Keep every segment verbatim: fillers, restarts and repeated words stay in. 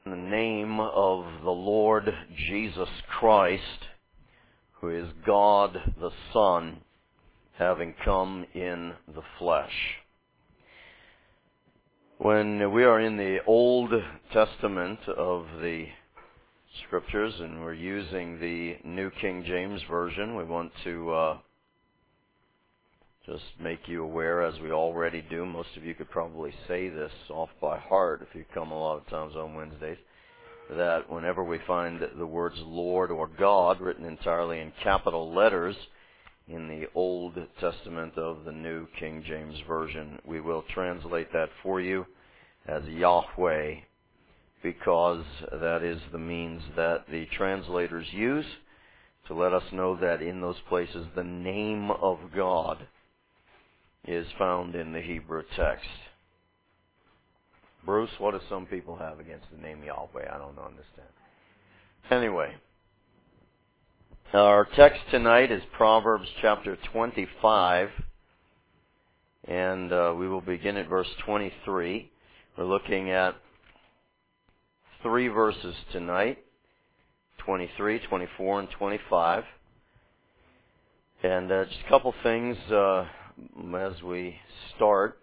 In the name of the Lord Jesus Christ, who is God the Son, having come in the flesh. When we are in the Old Testament of the Scriptures and we're using the New King James Version, we want to uh, just make you aware, as we already do. Most of you could probably say this off by heart if you come a lot of times on Wednesdays, that whenever we find the words Lord or God written entirely in capital letters in the Old Testament of the New King James Version, we will translate that for you as Yahweh, because that is the means that the translators use to let us know that in those places the name of God is found in the Hebrew text. Bruce, what do some people have against the name Yahweh? I don't understand. Anyway, our text tonight is Proverbs chapter twenty-five, and uh, we will begin at verse twenty-three. We're looking at three verses tonight, twenty-three, twenty-four, and twenty-five. And uh, just a couple things uh, as we start.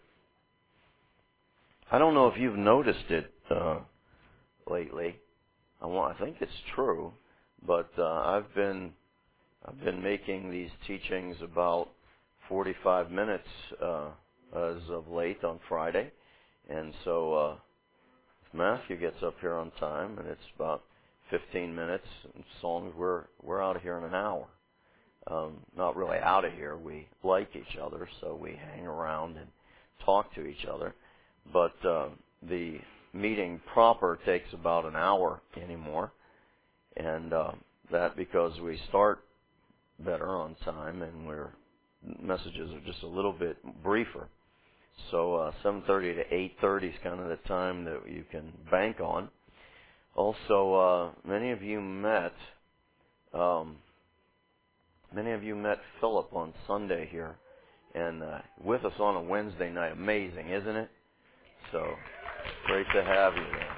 I don't know if you've noticed it uh, lately. I want, I think it's true, but uh, I've been I've been making these teachings about forty-five minutes uh, as of late on Friday, and so uh, if Matthew gets up here on time, and it's about fifteen minutes and songs, we're we're out of here in an hour. Um, not really out of here. We like each other, so we hang around and talk to each other. But uh, the meeting proper takes about an hour anymore, and uh, that because we start better on time and our messages are just a little bit briefer. So uh, seven thirty to eight thirty is kind of the time that you can bank on. Also, uh, many of you met. Um, Many of you met Philip on Sunday here, and uh, with us on a Wednesday night. Amazing, isn't it? So, great to have you there.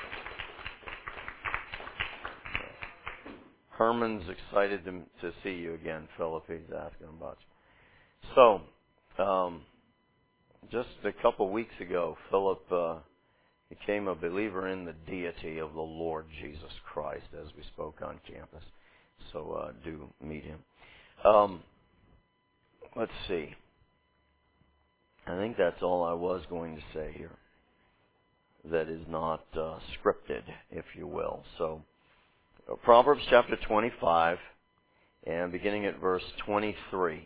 Herman's excited to, to see you again, Philip. He's asking about you. So, um, just a couple weeks ago, Philip uh, became a believer in the deity of the Lord Jesus Christ as we spoke on campus. So, uh, do meet him. Um, let's see. I think that's all I was going to say here. That is not uh, scripted, if you will. So, uh, Proverbs chapter twenty-five, and beginning at verse twenty-three.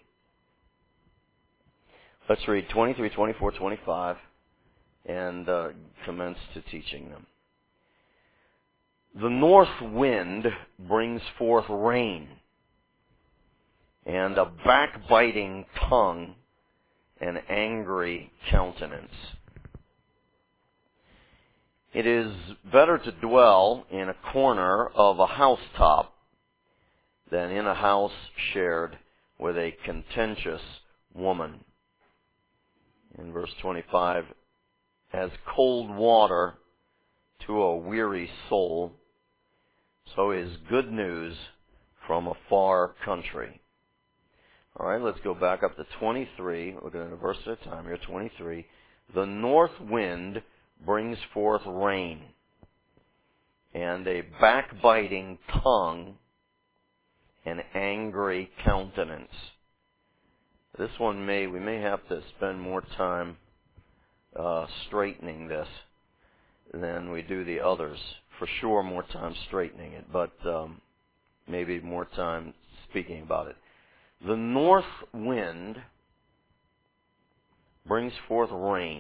Let's read twenty-three, twenty-four, twenty-five, and uh, commence to teaching them. The north wind brings forth rain, and a backbiting tongue, an angry countenance. It is better to dwell in a corner of a housetop than in a house shared with a contentious woman. In verse twenty-five, as cold water to a weary soul, so is good news from a far country. All right, let's go back up to twenty-three. Looking at a verse at a time here. twenty-three. The north wind brings forth rain, and a backbiting tongue, an angry countenance. This one may, we may have to spend more time uh, straightening this than we do the others. For sure, more time straightening it, but um, maybe more time speaking about it. The north wind brings forth rain.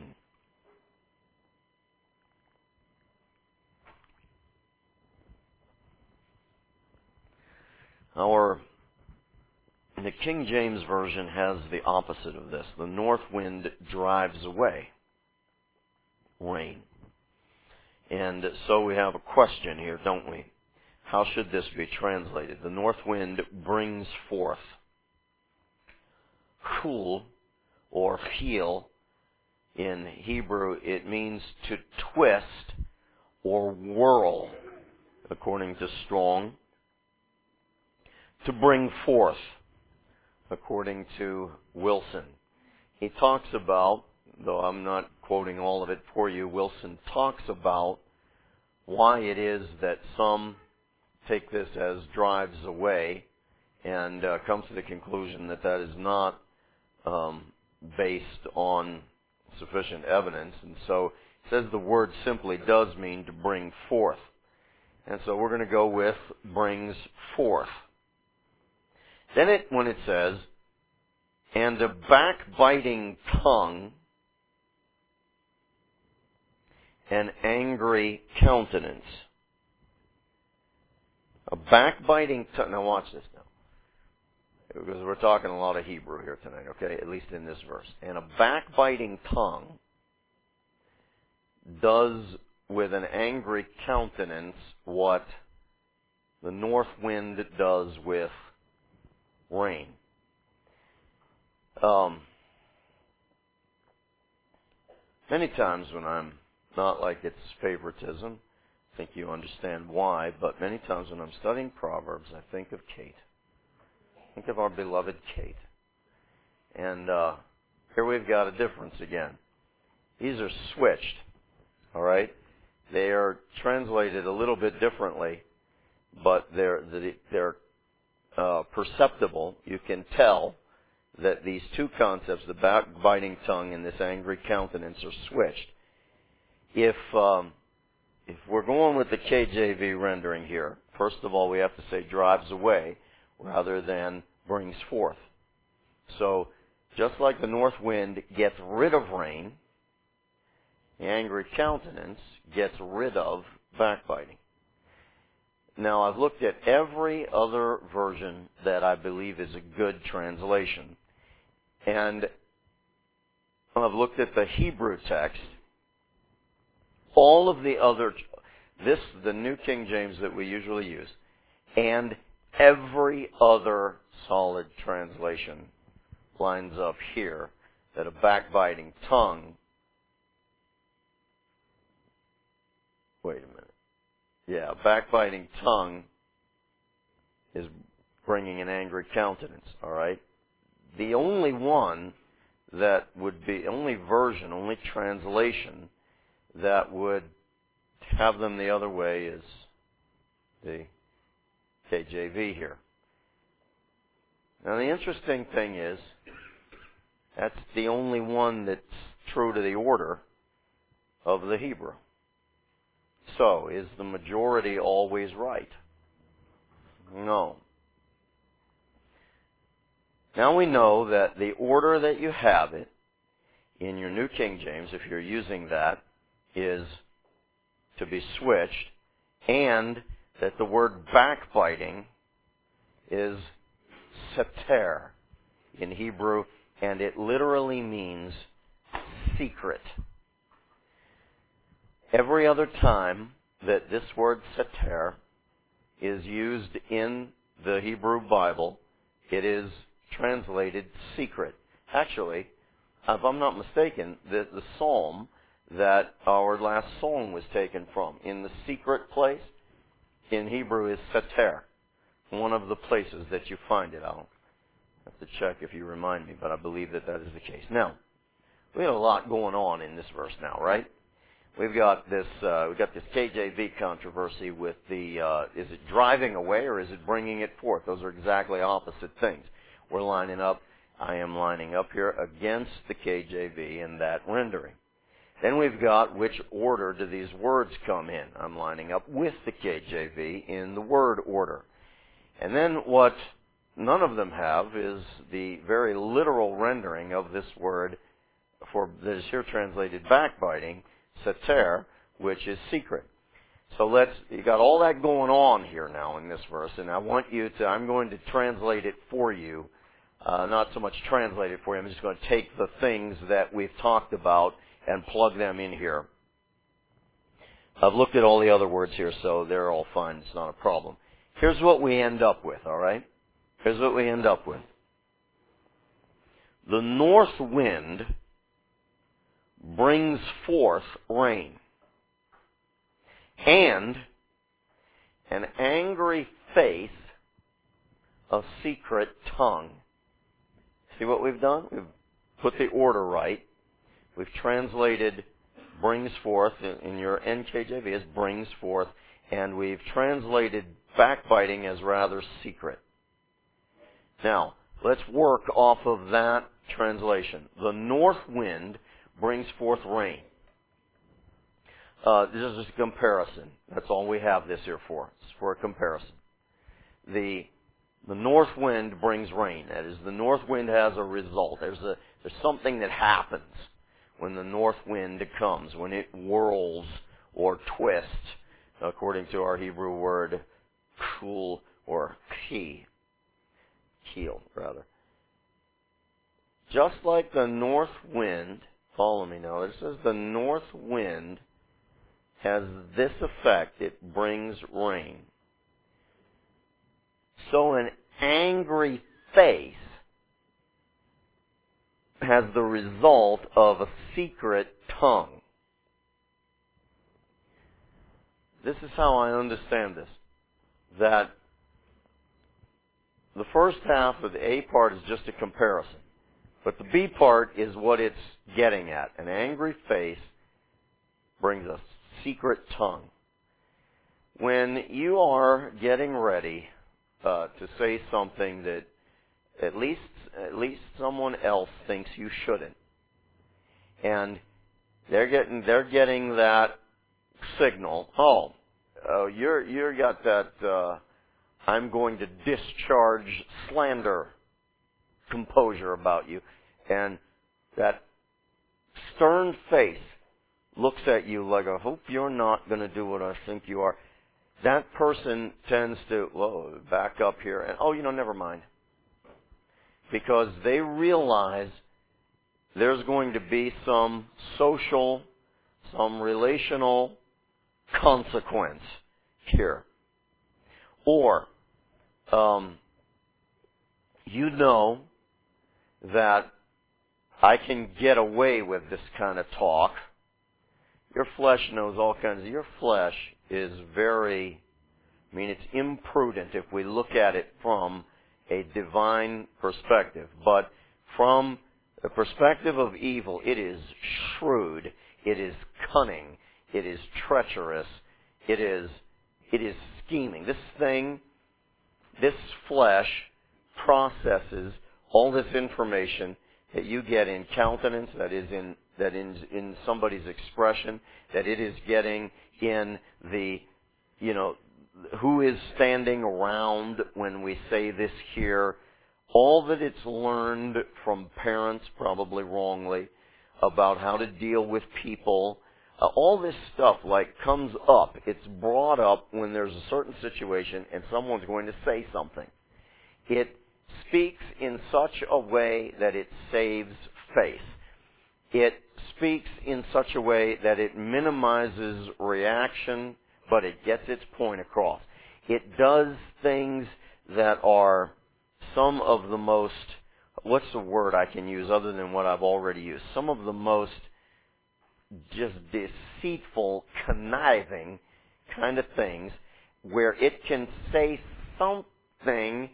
Our the King James Version has the opposite of this. The north wind drives away rain. And so we have a question here, don't we? How should this be translated? The north wind brings forth. Chul, or heel, in Hebrew, it means to twist or whirl, according to Strong. To bring forth, according to Wilson. He talks about, though I'm not quoting all of it for you, Wilson talks about why it is that some take this as drives away and uh, comes to the conclusion that that is not um, based on sufficient evidence. And so it says the word simply does mean to bring forth. And so we're going to go with brings forth. Then it, when it says, and a backbiting tongue, an angry countenance. A backbiting tongue. Now watch this now. Because we're talking a lot of Hebrew here tonight, okay? At least in this verse. And a backbiting tongue does with an angry countenance what the north wind does with rain. Um, many times when I'm not like it's favoritism, I think you understand why, but many times when I'm studying Proverbs, I think of Kate. Think of our beloved Kate. And uh, here we've got a difference again. These are switched, all right? They are translated a little bit differently, but they're they're uh, perceptible. You can tell that these two concepts, the backbiting tongue and this angry countenance, are switched. If um, if we're going with the K J V rendering here, first of all, we have to say drives away rather than brings forth. So, just like the north wind gets rid of rain, the angry countenance gets rid of backbiting. Now, I've looked at every other version that I believe is a good translation. And I've looked at the Hebrew text. All of the other, this, the New King James that we usually use, and every other solid translation lines up here that a backbiting tongue, wait a minute, yeah, a backbiting tongue is bringing an angry countenance, all right? The only one that would be, only version, only translation that would have them the other way is the K J V here. Now the interesting thing is, that's the only one that's true to the order of the Hebrew. So, is the majority always right? No. Now we know that the order that you have it in your New King James, if you're using that, is to be switched, and that the word backbiting is seter in Hebrew, and it literally means secret. Every other time that this word seter is used in the Hebrew Bible, it is translated secret. Actually, if I'm not mistaken, the, the psalm that our last song was taken from, in the secret place, in Hebrew is seter. One of the places that you find it. I'll have to check if you remind me, but I believe that that is the case. Now, we have a lot going on in this verse now, right? We've got this, uh, we've got this K J V controversy with the, uh, is it driving away or is it bringing it forth? Those are exactly opposite things. We're lining up, I am lining up here against the K J V in that rendering. Then we've got which order do these words come in? I'm lining up with the K J V in the word order. And then what none of them have is the very literal rendering of this word for that is here translated backbiting, seter, which is secret. So let's, you got all that going on here now in this verse, and I want you to, I'm going to translate it for you. Uh, not so much translate it for you, I'm just going to take the things that we've talked about and plug them in here. I've looked at all the other words here, so they're all fine. It's not a problem. Here's what we end up with, all right? Here's what we end up with. The north wind brings forth rain, and an angry face, a secret tongue. See what we've done? We've put the order right. We've translated brings forth, in your N K J V as brings forth, and we've translated backbiting as rather secret. Now, let's work off of that translation. The north wind brings forth rain. Uh, this is just a comparison. That's all we have this here for. It's for a comparison. The the north wind brings rain. That is, the north wind has a result. There's a there's something that happens when the north wind comes, when it whirls or twists, according to our Hebrew word, kul or ki, keel rather. Just like the north wind, follow me now. It says the north wind has this effect, it brings rain. So an angry face has the result of a secret tongue. This is how I understand this. That the first half of the A part is just a comparison. But the B part is what it's getting at. An angry face brings a secret tongue. When you are getting ready uh, to say something that at least at least someone else thinks you shouldn't, and they're getting they're getting that signal. Oh, uh, you're you're got that. Uh, I'm going to discharge slander composure about you, and that stern face looks at you like, I hope you're not going to do what I think you are. That person tends to, whoa, back up here, and oh, you know, never mind. Because they realize there's going to be some social, some relational consequence here. Or, um, you know that I can get away with this kind of talk. Your flesh knows all kinds of, your flesh is very, I mean, it's imprudent if we look at it from a divine perspective. But from the perspective of evil, it is shrewd, it is cunning, it is treacherous, it is, it is scheming. This thing, this flesh processes all this information that you get in countenance, that is in that in in somebody's expression, that it is getting in the, you know, who is standing around when we say this here, all that it's learned from parents, probably wrongly, about how to deal with people. Uh, all this stuff like comes up. It's brought up when there's a certain situation and someone's going to say something. It speaks in such a way that it saves face. It speaks in such a way that it minimizes reaction, but it gets its point across. It does things that are some of the most, what's the word I can use other than what I've already used? Some of the most just deceitful, conniving kind of things where it can say something.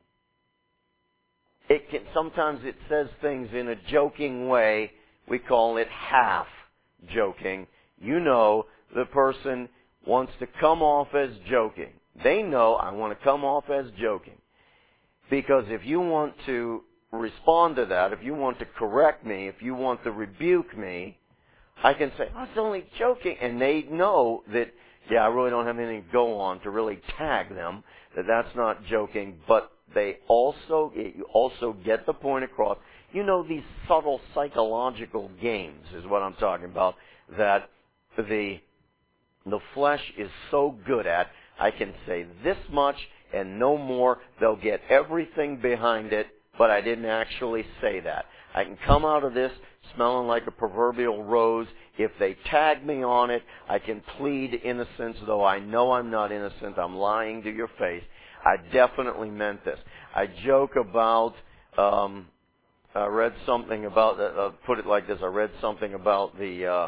It can, sometimes it says things in a joking way. We call it half joking. You know, the person wants to come off as joking. They know I want to come off as joking. Because if you want to respond to that, if you want to correct me, if you want to rebuke me, I can say, I was only joking. And they know that, yeah, I really don't have anything to go on to really tag them, that that's not joking. But they also, you also get the point across. You know, these subtle psychological games is what I'm talking about, that the the flesh is so good at. I can say this much and no more. They'll get everything behind it, but I didn't actually say that. I can come out of this smelling like a proverbial rose. If they tag me on it, I can plead innocence, though I know I'm not innocent. I'm lying to your face. I definitely meant this. I joke about, um, I read something about, uh, put it like this, I read something about the, uh,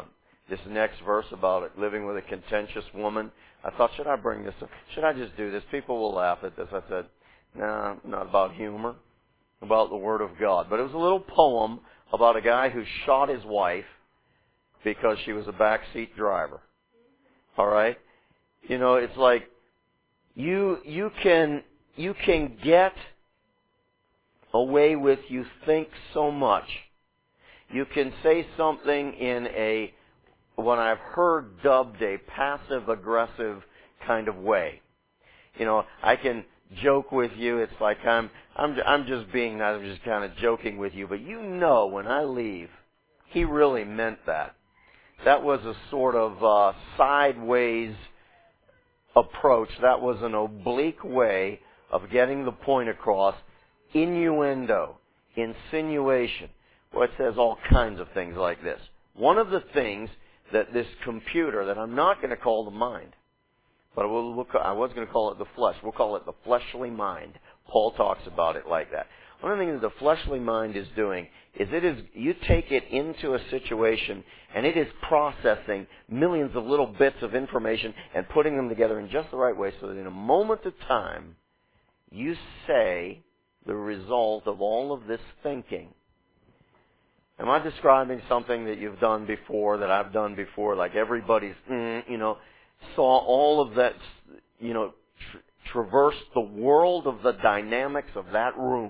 this next verse about it, living with a contentious woman. I thought, should I bring this up? Should I just do this? People will laugh at this. I said, no, nah, not about humor, about the Word of God. But it was a little poem about a guy who shot his wife because she was a backseat driver. All right? You know, it's like you you can you can get away with, you think, so much. You can say something in a, what I've heard dubbed a passive-aggressive kind of way. You know, I can joke with you. It's like I'm I'm I'm just being I'm just kind of joking with you, but you know when I leave, he really meant that. That was a sort of uh, sideways approach. That was an oblique way of getting the point across. Innuendo, insinuation. Well, it says all kinds of things like this. One of the things that this computer, that I'm not going to call the mind, but we'll, we'll, I was going to call it the flesh. We'll call it the fleshly mind. Paul talks about it like that. One of the things the fleshly mind is doing is it is, you take it into a situation and it is processing millions of little bits of information and putting them together in just the right way so that in a moment of time, you say the result of all of this thinking. Am I describing something that you've done before, that I've done before, like everybody's, mm, you know, saw all of that, you know, tr- traverse the world of the dynamics of that room?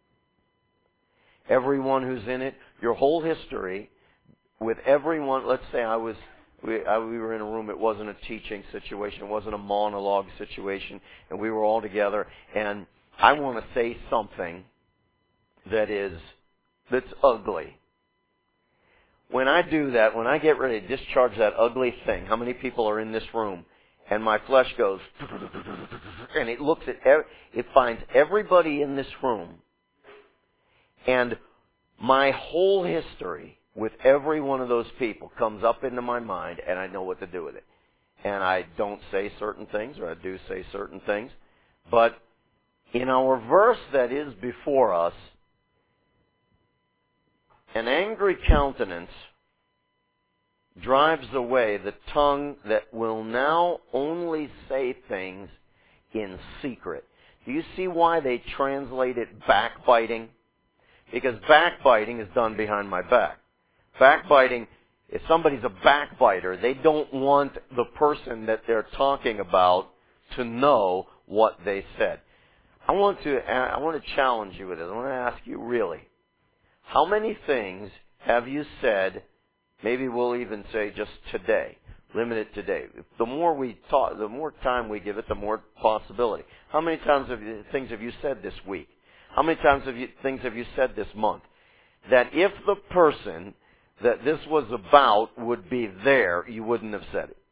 Everyone who's in it, your whole history, with everyone, let's say I was, we, I, we were in a room, it wasn't a teaching situation, it wasn't a monologue situation, and we were all together, and I want to say something that is, that's ugly. When I do that, when I get ready to discharge that ugly thing, how many people are in this room? And my flesh goes, and it looks at, it finds everybody in this room, and my whole history with every one of those people comes up into my mind, and I know what to do with it. And I don't say certain things, or I do say certain things. But in our verse that is before us, an angry countenance drives away the tongue that will now only say things in secret. Do you see why they translate it backbiting? Because backbiting is done behind my back. Backbiting, if somebody's a backbiter, they don't want the person that they're talking about to know what they said. I want to I want to challenge you with this. I want to ask you really, how many things have you said, maybe we'll even say just today, limited today. The more we talk, the more time we give it, the more possibility. How many times have you, things have you said this week? How many times have you, things have you said this month? That if the person that this was about would be there, you wouldn't have said it.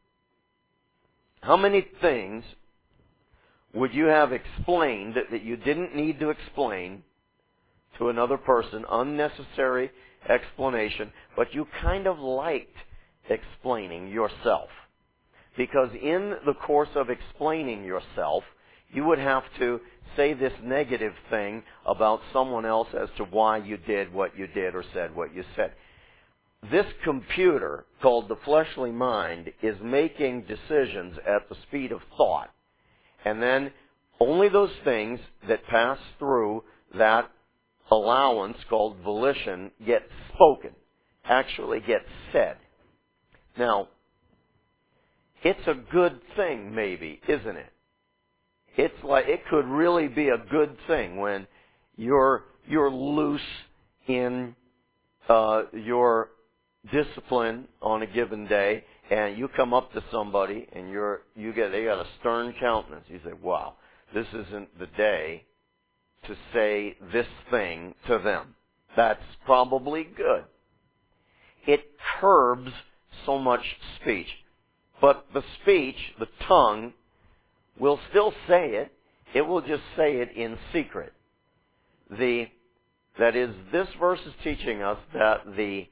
How many things would you have explained that, that you didn't need to explain to another person, unnecessary explanation, but you kind of liked explaining yourself? Because in the course of explaining yourself, you would have to say this negative thing about someone else as to why you did what you did or said what you said. This computer, called the fleshly mind, is making decisions at the speed of thought. And then only those things that pass through that allowance called volition get spoken, actually get said. Now, it's a good thing maybe, isn't it? It's like, it could really be a good thing when you're, you're loose in, uh, your discipline on a given day, and you come up to somebody and you're, you get, they got a stern countenance. You say, wow, this isn't the day to say this thing to them. That's probably good. It curbs so much speech. But the speech, the tongue, will still say it. It will just say it in secret. The, that is, this verse is teaching us that the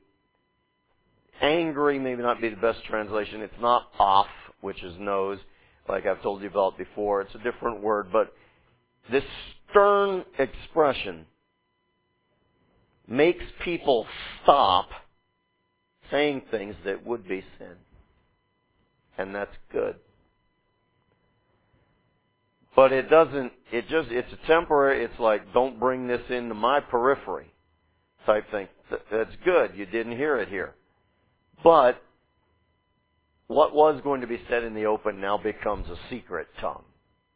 angry may not be the best translation. It's not off, which is nose, like I've told you about before. It's a different word, but this stern expression makes people stop saying things that would be sin. And that's good. But it doesn't, it just, it's a temporary, it's like, don't bring this into my periphery type thing. That's good. You didn't hear it here. But what was going to be said in the open now becomes a secret tongue.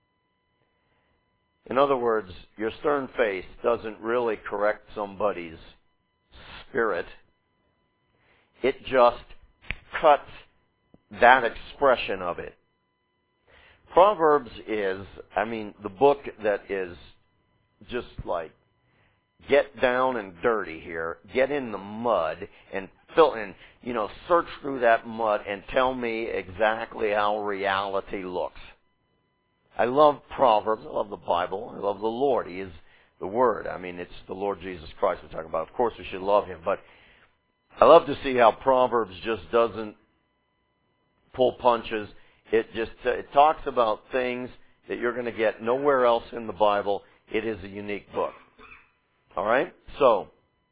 In other words, your stern face doesn't really correct somebody's spirit. It just cuts that expression of it. Proverbs is, I mean, the book that is just like, get down and dirty here, get in the mud and fill in, you know, search through that mud and tell me exactly how reality looks. I love Proverbs. I love the Bible. I love the Lord. He is the Word. I mean, it's the Lord Jesus Christ we're talking about. Of course, we should love Him. But I love to see how Proverbs just doesn't pull punches. It just it talks about things that you're going to get nowhere else in the Bible. It is a unique book. All right? So,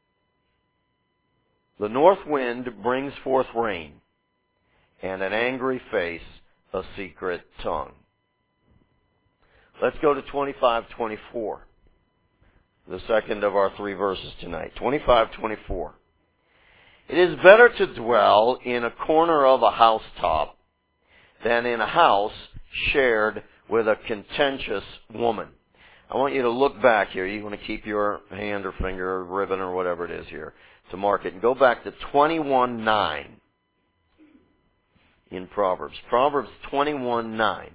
the north wind brings forth rain, and an angry face a secret tongue. Let's go to twenty-five twenty-four, the second of our three verses tonight. twenty-five twenty-four. It is better to dwell in a corner of a housetop than in a house shared with a contentious woman. I want you to look back here. You want to keep your hand or finger or ribbon or whatever it is here to mark it. And go back to twenty-one nine in Proverbs. Proverbs twenty-one nine.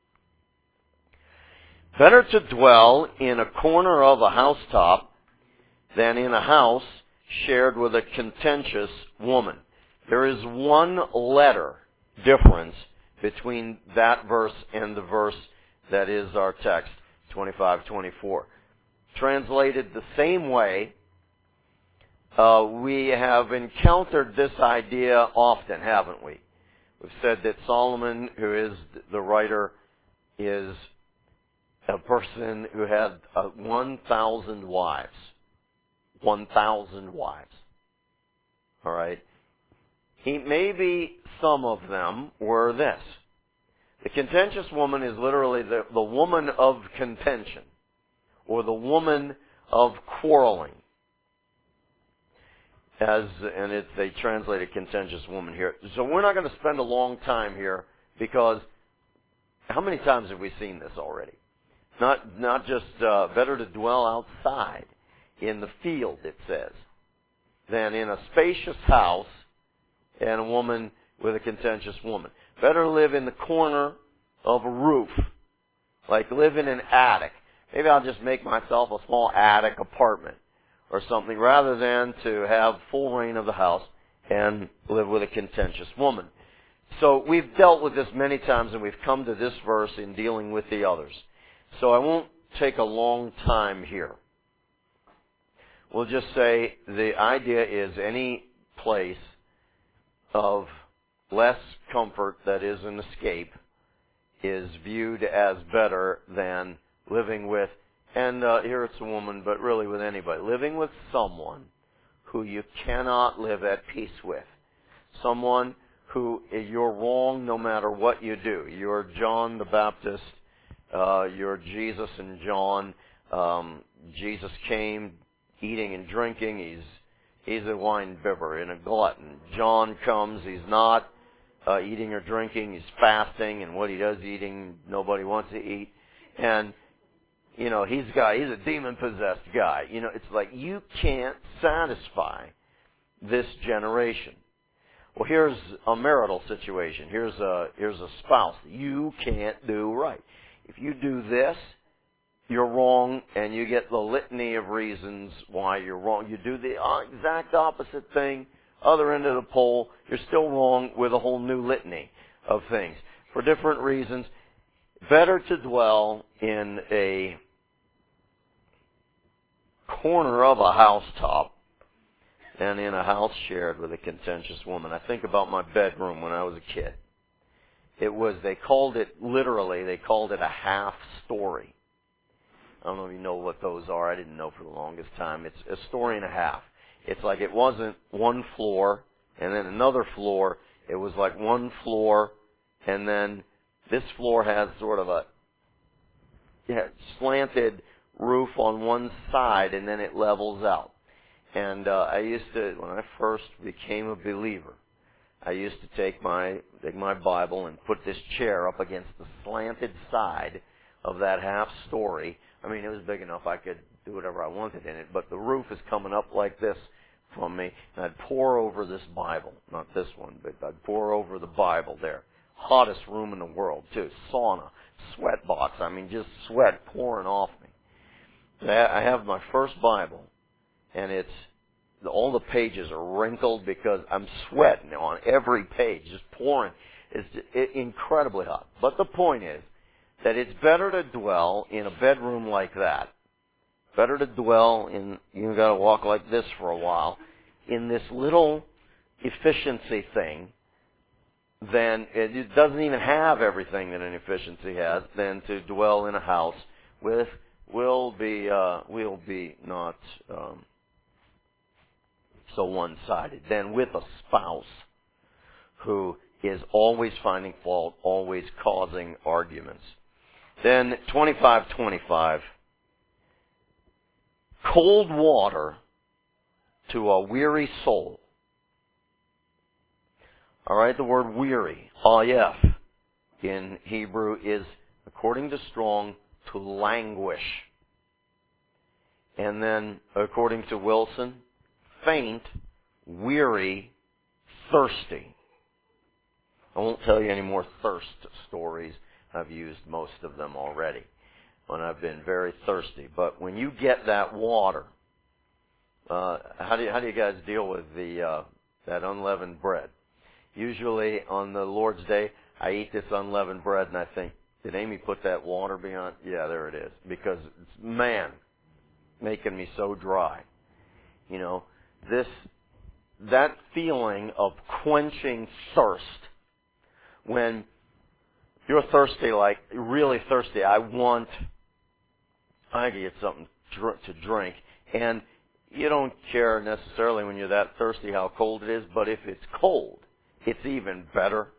Better to dwell in a corner of a housetop than in a house shared with a contentious woman. There is one letter difference between that verse and the verse that is our text, twenty-five twenty-four. Translated the same way, uh, we have encountered this idea often, haven't we? We've said that Solomon, who is the writer, is a person who had uh, one thousand wives. one thousand wives. All right? He, maybe some of them were this. The contentious woman is literally the, the woman of contention, or the woman of quarreling. As and it, they translated contentious woman here. So we're not going to spend a long time here, because how many times have we seen this already? Not not just uh, better to dwell outside in the field, it says, than in a spacious house and a woman with a contentious woman. Better live in the corner of a roof, like live in an attic. Maybe I'll just make myself a small attic apartment or something, rather than to have full reign of the house and live with a contentious woman. So we've dealt with this many times, and we've come to this verse in dealing with the others. So I won't take a long time here. We'll just say the idea is any place of less comfort that is an escape is viewed as better than living with, and uh, here it's a woman, but really with anybody, living with someone who you cannot live at peace with. Someone who you're wrong no matter what you do. You're John the Baptist. Uh, you're Jesus and John. Um, Jesus came eating and drinking. He's he's a wine bibber and a glutton. John comes. He's not uh, eating or drinking. He's fasting, and what he does eating, nobody wants to eat. And you know, he's got he's a demon-possessed guy. You know, it's like you can't satisfy this generation. Well, here's a marital situation. Here's a here's a spouse that you can't do right. If you do this, you're wrong, and you get the litany of reasons why you're wrong. You do the exact opposite thing, other end of the pole, you're still wrong with a whole new litany of things. For different reasons, better to dwell in a corner of a housetop than in a house shared with a contentious woman. I think about my bedroom when I was a kid. It was, they called it, literally, they called it a half story. I don't know if you know what those are. I didn't know for the longest time. It's a story and a half. It's like it wasn't one floor and then another floor. It was like one floor, and then this floor has sort of a yeah, slanted roof on one side, and then it levels out. And uh, I used to, when I first became a believer, I used to take my take my Bible and put this chair up against the slanted side of that half story. I mean, it was big enough I could do whatever I wanted in it, but the roof is coming up like this from me, and I'd pour over this Bible, not this one, but I'd pour over the Bible there. Hottest room in the world, too. Sauna, sweat box, I mean, just sweat pouring off me. I have my first Bible, and it's, all the pages are wrinkled because I'm sweating on every page, just pouring. It's incredibly hot. But the point is that it's better to dwell in a bedroom like that. Better to dwell in, you've got to walk like this for a while, in this little efficiency thing, than, it doesn't even have everything that an efficiency has, than to dwell in a house with, will be, uh, will be not, um, so one-sided, than with a spouse who is always finding fault, always causing arguments. Then twenty-five twenty-five, cold water to a weary soul. All right, the word weary, ayef, in Hebrew is, according to Strong, to languish. And then, according to Wilson, faint, weary, thirsty. I won't tell you any more thirst stories. I've used most of them already when I've been very thirsty. But when you get that water, uh, how do you, how do you guys deal with the uh, that unleavened bread? Usually on the Lord's Day, I eat this unleavened bread and I think, did Amy put that water beyond? Yeah, there it is. Because it's, man, making me so dry. You know, this, that feeling of quenching thirst, when you're thirsty, like really thirsty, I want, I can get something to drink, and you don't care necessarily when you're that thirsty how cold it is, but if it's cold, it's even better.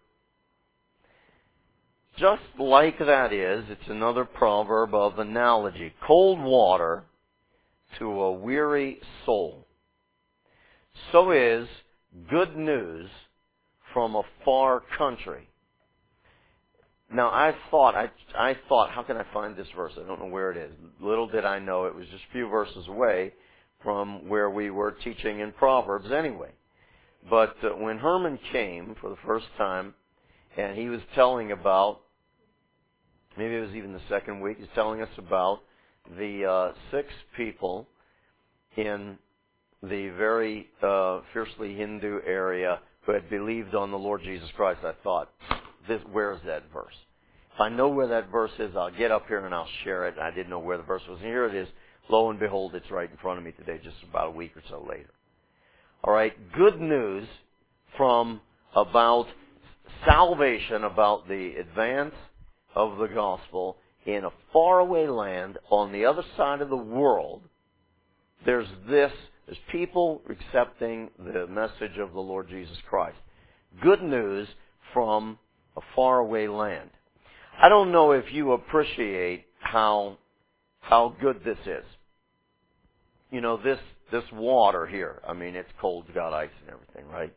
Just like that is, it's another proverb of analogy. Cold water to a weary soul. So is good news from a far country. Now, I thought, I, I thought, how can I find this verse? I don't know where it is. Little did I know it was just a few verses away from where we were teaching in Proverbs anyway. But uh, when Herman came for the first time, and he was telling about, maybe it was even the second week, he was telling us about the uh, six people in the very uh, fiercely Hindu area who had believed on the Lord Jesus Christ. I thought, this, where's that verse? If I know where that verse is, I'll get up here and I'll share it. I didn't know where the verse was. And here it is. Lo and behold, it's right in front of me today, just about a week or so later. All right, good news from about salvation, about the advance of the gospel in a faraway land on the other side of the world. There's this, there's people accepting the message of the Lord Jesus Christ. Good news from a faraway land. I don't know if you appreciate how how good this is. You know, this this water here, I mean, it's cold, it's got ice and everything, right?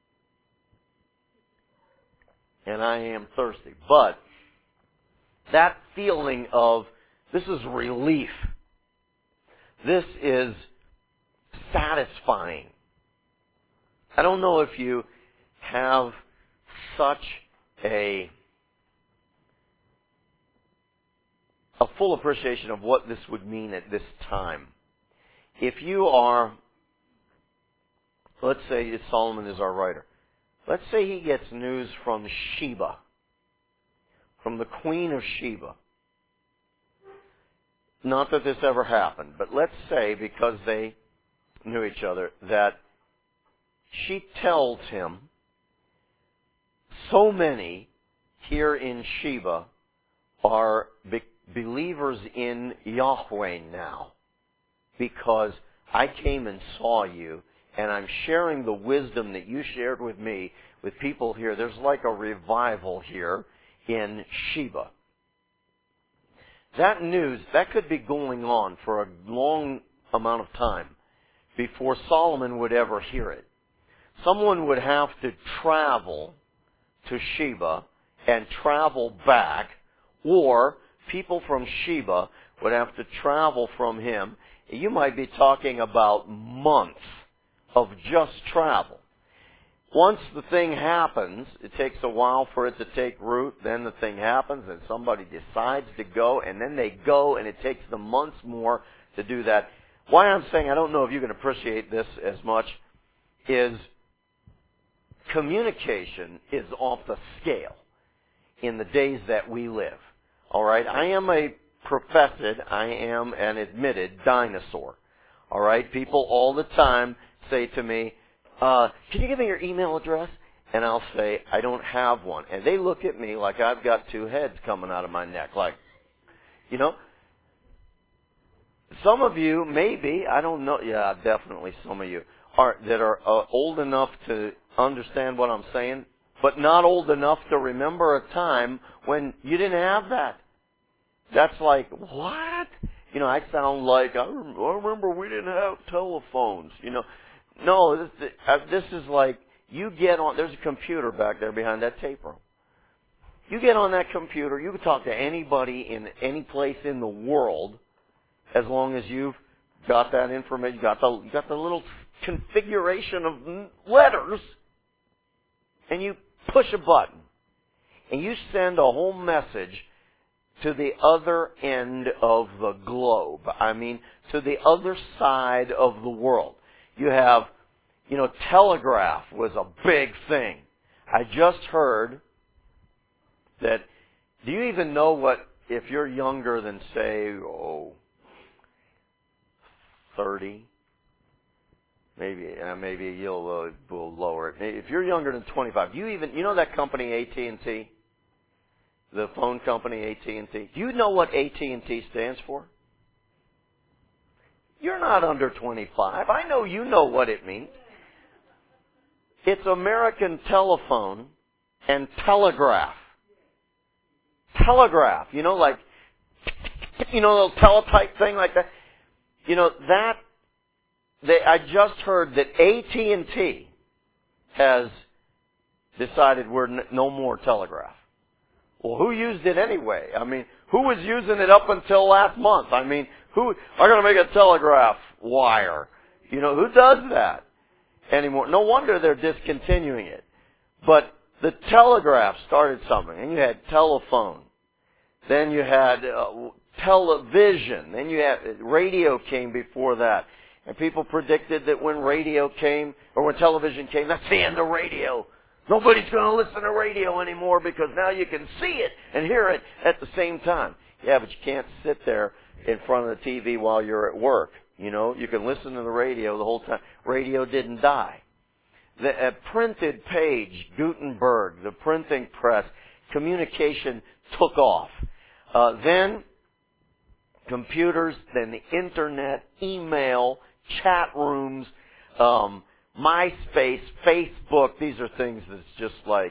And I am thirsty. But that feeling of, this is relief. This is satisfying. I don't know if you have such a a full appreciation of what this would mean at this time. If you are, let's say Solomon is our writer. Let's say he gets news from Sheba, from the Queen of Sheba. Not that this ever happened, but let's say, because they knew each other, that she tells him, so many here in Sheba are be- believers in Yahweh now, because I came and saw you, and I'm sharing the wisdom that you shared with me with people here. There's like a revival here in Sheba. That news, that could be going on for a long amount of time before Solomon would ever hear it. Someone would have to travel to Sheba and travel back, or people from Sheba would have to travel from him. You might be talking about months of just travel. Once the thing happens, it takes a while for it to take root, then the thing happens and somebody decides to go, and then they go, and it takes them months more to do that. Why I'm saying I don't know if you can appreciate this as much is communication is off the scale in the days that we live. All right? I am a professed, I am an admitted dinosaur. All right? People all the time say to me, uh, can you give me your email address? And I'll say, I don't have one. And they look at me like I've got two heads coming out of my neck. Like, you know, some of you, maybe, I don't know, yeah, definitely some of you, are that are uh, old enough to understand what I'm saying, but not old enough to remember a time when you didn't have that. That's like, what? You know, I sound like, I remember we didn't have telephones, you know. No, this, this is like, you get on, there's a computer back there behind that tape room. You get on that computer, you can talk to anybody in any place in the world as long as you've got that information, you got the, you got the little configuration of letters, and you push a button, and you send a whole message to the other end of the globe. I mean, to the other side of the world. You have, you know, telegraph was a big thing. I just heard that, do you even know what, if you're younger than, say, oh, thirty, maybe, uh, maybe you'll uh, we'll lower it. If you're younger than twenty-five, do you even, you know that company A T and T? The phone company A T and T? Do you know what A T and T stands for? You're not under twenty-five. I know you know what it means. It's American Telephone and Telegraph. Telegraph. You know, like, you know, a little teletype thing like that. You know, that, they, I just heard that A T and T has decided we're n- no more telegraph. Well, who used it anyway? I mean, who was using it up until last month? I mean, who are going to make a telegraph wire? You know, who does that anymore? No wonder they're discontinuing it. But the telegraph started something, and you had telephone. Then you had uh, television. Then you had radio came before that. And people predicted that when radio came, or when television came, that's the end of radio. Nobody's going to listen to radio anymore because now you can see it and hear it at the same time. Yeah, but you can't sit there in front of the T V while you're at work. You know, you can listen to the radio the whole time. Radio didn't die. The uh, printed page, Gutenberg, the printing press, communication took off. Uh, then computers, then the internet, email, chat rooms, um, MySpace, Facebook. These are things that's just like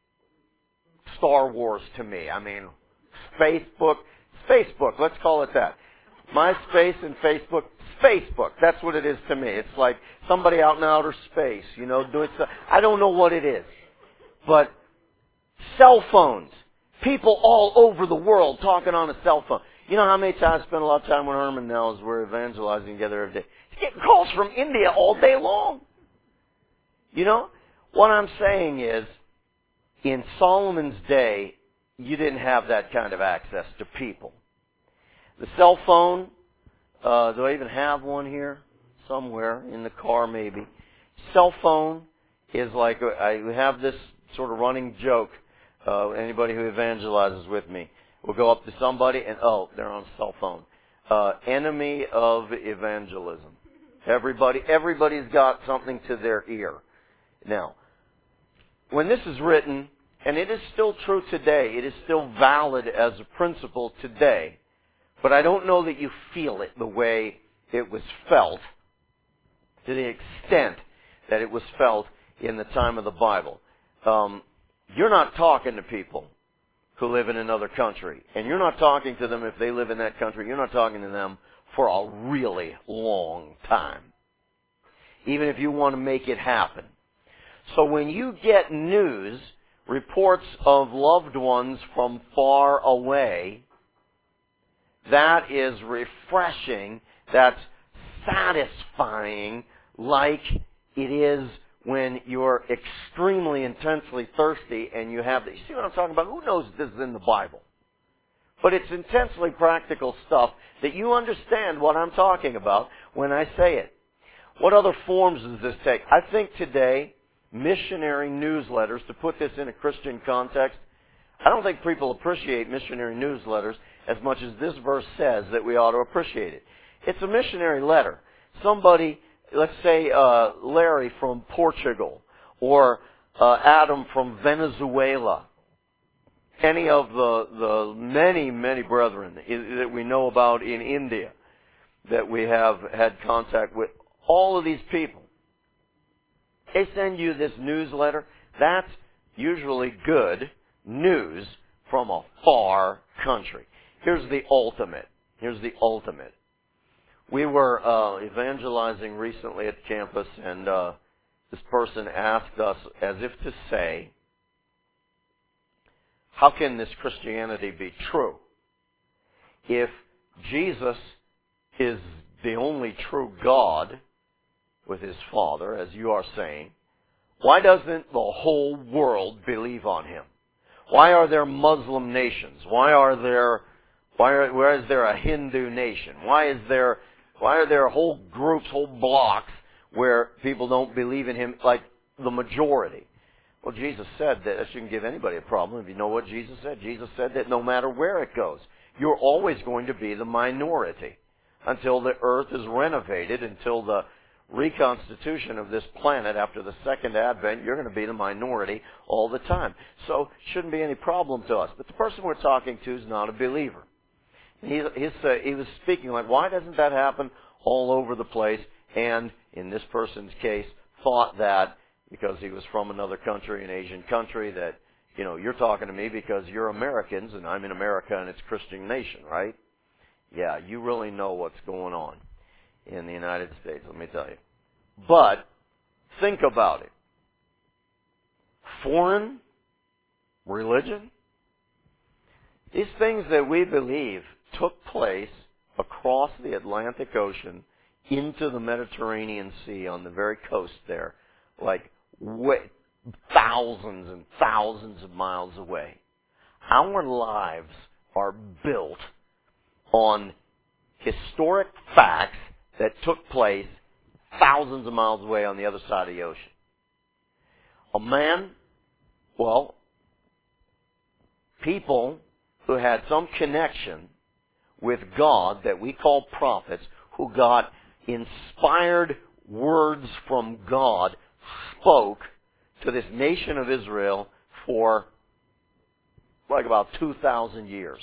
Star Wars to me. I mean, Facebook, Facebook, let's call it that. MySpace and Facebook, Facebook. That's what it is to me. It's like somebody out in outer space, you know, doing stuff. I don't know what it is. But cell phones. People all over the world talking on a cell phone. You know how many times I spend a lot of time with Herman now as we're evangelizing together every day. He's getting calls from India all day long. You know, what I'm saying is, in Solomon's day, you didn't have that kind of access to people. The cell phone, uh, do I even have one here? Somewhere in the car maybe. Cell phone is like, I have this sort of running joke. Uh, anybody who evangelizes with me will go up to somebody and, oh, they're on a cell phone. Uh, enemy of evangelism. Everybody, everybody's got something to their ear. Now, when this is written, and it is still true today, it is still valid as a principle today, but I don't know that you feel it the way it was felt to the extent that it was felt in the time of the Bible. Um, you're not talking to people who live in another country. And you're not talking to them if they live in that country. You're not talking to them for a really long time, even if you want to make it happen. So when you get news, reports of loved ones from far away, that is refreshing, that's satisfying, like it is when you're extremely intensely thirsty and you have, the, you see what I'm talking about? Who knows this is in the Bible? But it's intensely practical stuff that you understand what I'm talking about when I say it. What other forms does this take? I think today, missionary newsletters, to put this in a Christian context, I don't think people appreciate missionary newsletters as much as this verse says that we ought to appreciate it. It's a missionary letter. Somebody, let's say uh, Larry from Portugal, or uh, Adam from Venezuela, any of the, the many, many brethren that we know about in India that we have had contact with, all of these people, they send you this newsletter. That's usually good news from a far country. Here's the ultimate. Here's the ultimate. We were uh, evangelizing recently at campus, and uh, this person asked us, as if to say, how can this Christianity be true? If Jesus is the only true God with his Father, as you are saying, why doesn't the whole world believe on him? Why are there Muslim nations? Why are there, why are, where is there a Hindu nation? Why is there, why are there whole groups, whole blocks where people don't believe in him like the majority? Well, Jesus said that that shouldn't give anybody a problem. If you know what Jesus said, Jesus said that no matter where it goes, you're always going to be the minority until the earth is renovated, until the reconstitution of this planet after the second advent. You're going to be the minority all the time. So shouldn't be any problem to us. But the person we're talking to is not a believer. He, he's, uh, he was speaking like, why doesn't that happen all over the place? And in this person's case, thought that because he was from another country, an Asian country, that, you know, you're talking to me because you're Americans and I'm in America and it's a Christian nation, right? Yeah, you really know what's going on in the United States, let me tell you. But think about it. Foreign religion, these things that we believe took place across the Atlantic Ocean into the Mediterranean Sea on the very coast there, like way, thousands and thousands of miles away. Our lives are built on historic facts that took place thousands of miles away on the other side of the ocean. A man, well, people who had some connection with God that we call prophets, who got inspired words from God, spoke to this nation of Israel for like about two thousand years.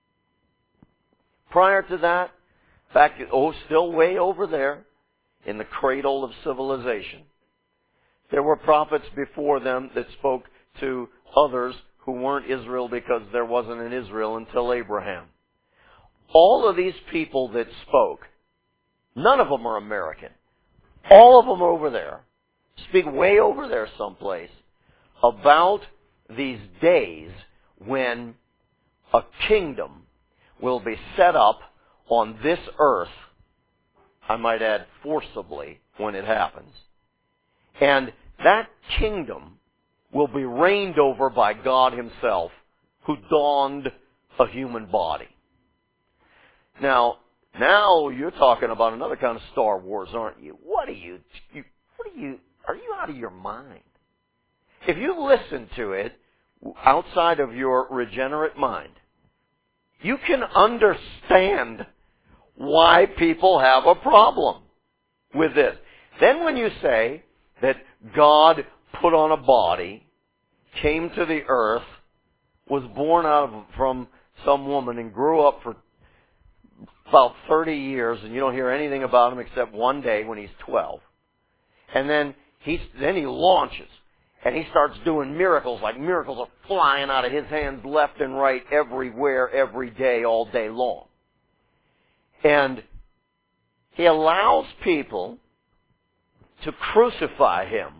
Prior to that, back, oh, still way over there, in the cradle of civilization, there were prophets before them that spoke to others who weren't Israel because there wasn't an Israel until Abraham. All of these people that spoke, none of them are American. All of them over there, speak way over there someplace, about these days when a kingdom will be set up on this earth, I might add forcibly when it happens. And that kingdom will be reigned over by God himself, who donned a human body. Now, now you're talking about another kind of Star Wars, aren't you? What are you, you what are you, are you out of your mind? If you listen to it outside of your regenerate mind, you can understand why people have a problem with this. Then when you say that God put on a body, came to the earth, was born out of, from some woman and grew up for about thirty years, and you don't hear anything about him except one day when he's twelve. And then He's, then he launches. And he starts doing miracles, like miracles are flying out of his hands left and right, everywhere, every day, all day long. And he allows people to crucify him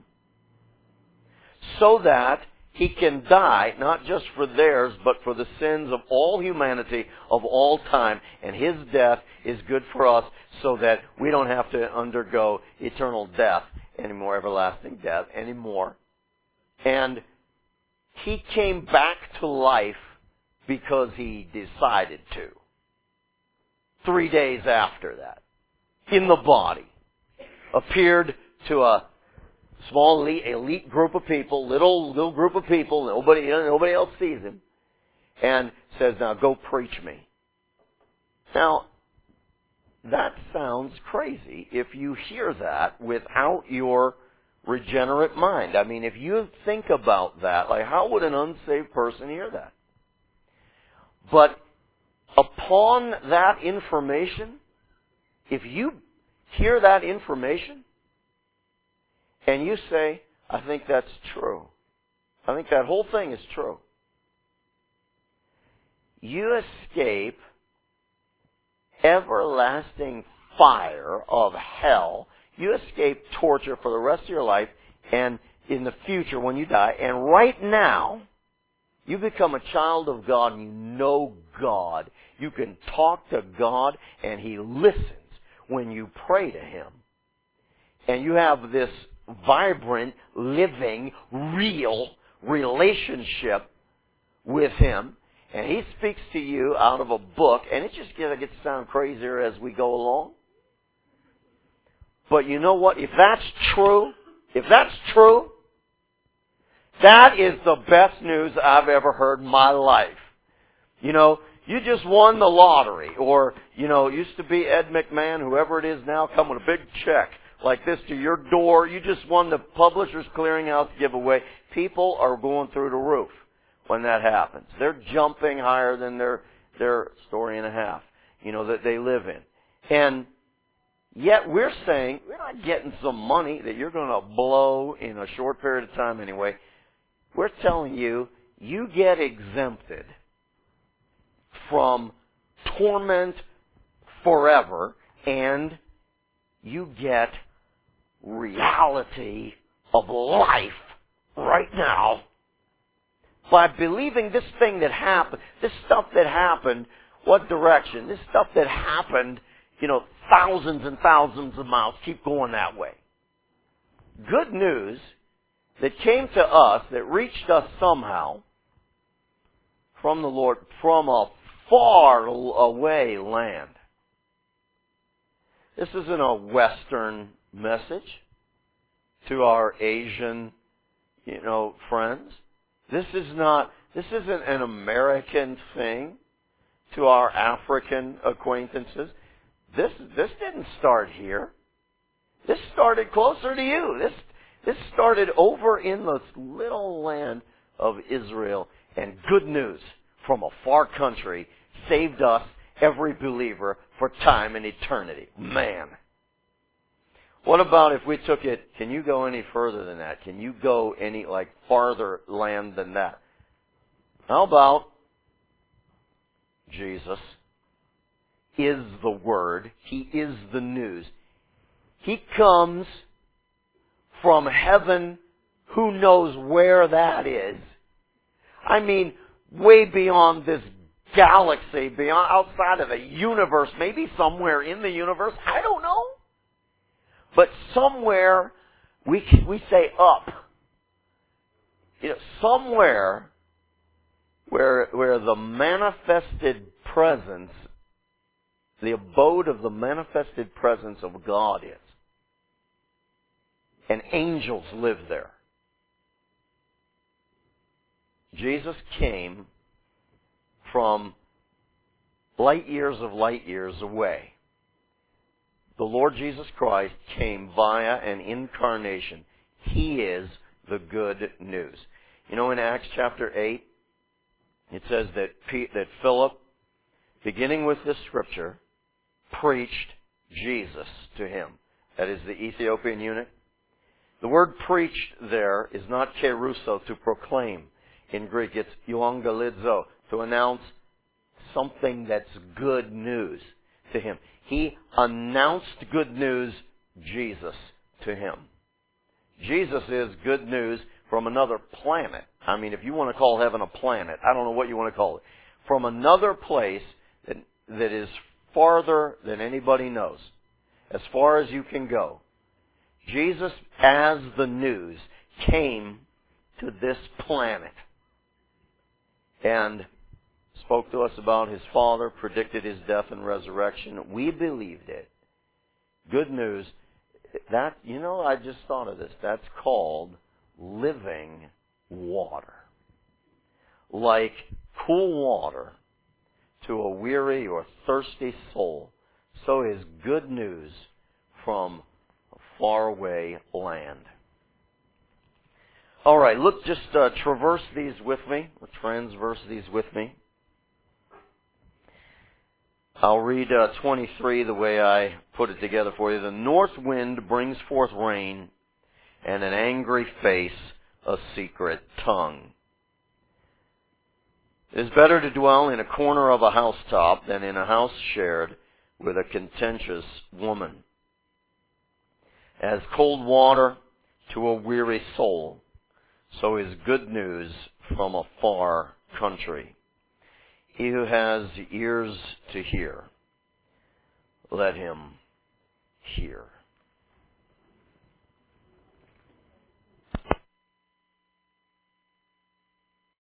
so that he can die, not just for theirs, but for the sins of all humanity, of all time. And his death is good for us so that we don't have to undergo eternal death anymore, everlasting death anymore. And he came back to life because he decided to. Three days after that, in the body, appeared to a small elite, elite group of people, little little group of people. Nobody nobody else sees him, and says, "Now go preach me." Now, that sounds crazy if you hear that without your regenerate mind. I mean, if you think about that, like how would an unsaved person hear that? But upon that information, if you hear that information and you say, I think that's true, I think that whole thing is true, you escape everlasting fire of hell. You escape torture for the rest of your life and in the future when you die. And right now, you become a child of God and you know God. You can talk to God and He listens when you pray to Him. And you have this vibrant, living, real relationship with Him. And He speaks to you out of a book. And it just gets to sound crazier as we go along. But you know what? If that's true, if that's true, that is the best news I've ever heard in my life. You know, you just won the lottery, or, you know, it used to be Ed McMahon, whoever it is now, come with a big check like this to your door. You just won the Publishers Clearinghouse giveaway. People are going through the roof when that happens. They're jumping higher than their, their story and a half, you know, that they live in. And yet we're saying, we're not getting some money that you're going to blow in a short period of time anyway. We're telling you, you get exempted from torment forever, and you get reality of life right now by believing this thing that happened, this stuff that happened, what direction? This stuff that happened, you know, thousands and thousands of miles, keep going that way. Good news that came to us, that reached us somehow from the Lord, from a far away land. This isn't a Western message to our Asian, you know, friends. This is not, this isn't an American thing to our African acquaintances. This, this didn't start here. This started closer to you. This, this started over in this little land of Israel. And good news from a far country saved us, every believer, for time and eternity. Man. What about if we took it, can you go any further than that? Can you go any, like, farther land than that? How about Jesus is the Word. He is the news. He comes from heaven. Who knows where that is? I mean, way beyond this galaxy, beyond, outside of the universe, maybe somewhere in the universe. I don't know. But somewhere, we we say up. You know, somewhere where where the manifested presence, the abode of the manifested presence of God is. And angels live there. Jesus came from light years of light years away. The Lord Jesus Christ came via an incarnation. He is the good news. You know, in Acts chapter eight, it says that P- that Philip, beginning with this scripture, preached Jesus to him. That is the Ethiopian eunuch. The word preached there is not keruso, to proclaim. In Greek, it's euangelizo, to announce something that's good news to him. He announced good news, Jesus, to him. Jesus is good news from another planet. I mean, if you want to call heaven a planet, I don't know what you want to call it. From another place that, that is farther than anybody knows. As far as you can go. Jesus, as the news, came to this planet and spoke to us about His Father, predicted His death and resurrection. We believed it. Good news. That, you know, I just thought of this. That's called living water. Like cool water to a weary or thirsty soul, so is good news from a faraway land. All right, look, just uh, traverse these with me, or transverse these with me. I'll read uh, twenty-three the way I put it together for you. The north wind brings forth rain, and an angry face a secret tongue. It is better to dwell in a corner of a housetop than in a house shared with a contentious woman. As cold water to a weary soul, so is good news from a far country. He who has ears to hear, let him hear.